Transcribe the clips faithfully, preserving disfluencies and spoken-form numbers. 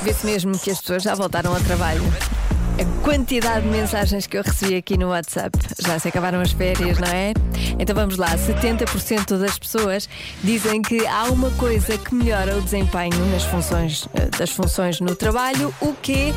Vê-se mesmo que as pessoas já voltaram ao trabalho. A quantidade de mensagens que eu recebi aqui no WhatsApp. Já se acabaram as férias, não é? Então vamos lá, setenta por cento das pessoas dizem que há uma coisa que melhora o desempenho nas funções, das funções no trabalho. O quê?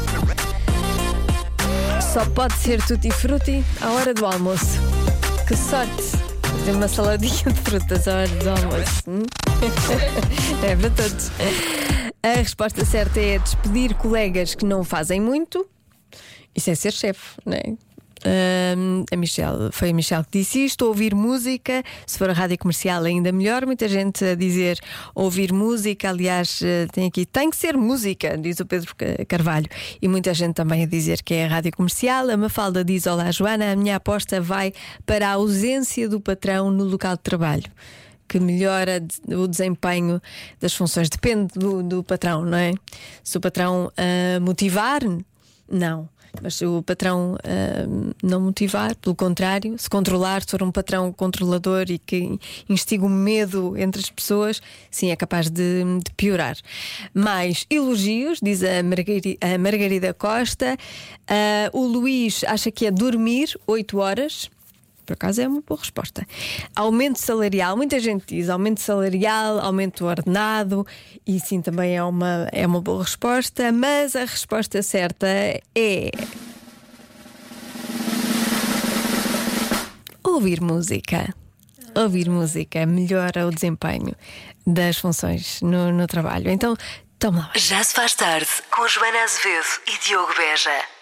Só pode ser tutti-frutti à hora do almoço. Que sorte! Fazer uma saladinha de frutas à hora do almoço. Hum? É para todos. A resposta certa é despedir colegas que não fazem muito. Isso é ser chefe, não é? Um, a Michelle, foi a Michelle que disse isto. Ouvir música, se for a rádio comercial ainda melhor. Muita gente a dizer ouvir música. Aliás, tem aqui, tem que ser música, diz o Pedro Carvalho. E muita gente também a dizer que é a rádio comercial. A Mafalda diz: olá Joana, a minha aposta vai para a ausência do patrão no local de trabalho, que melhora o desempenho das funções. Depende do, do patrão, não é? Se o patrão uh, motivar, não. Mas se o patrão uh, não motivar, pelo contrário, se controlar, se for um patrão controlador e que instiga o medo entre as pessoas, sim, é capaz de, de piorar. Mais elogios, diz a, Margari, a Margarida Costa. Uh, o Luís acha que é dormir oito horas. Por acaso é uma boa resposta. Aumento salarial, muita gente diz aumento salarial, aumento ordenado, e sim, também é uma, é uma boa resposta, mas a resposta certa é ouvir música. Ouvir música melhora o desempenho das funções no, no trabalho. Então, toma lá. Já se faz tarde com Joana Azevedo e Diogo Beja.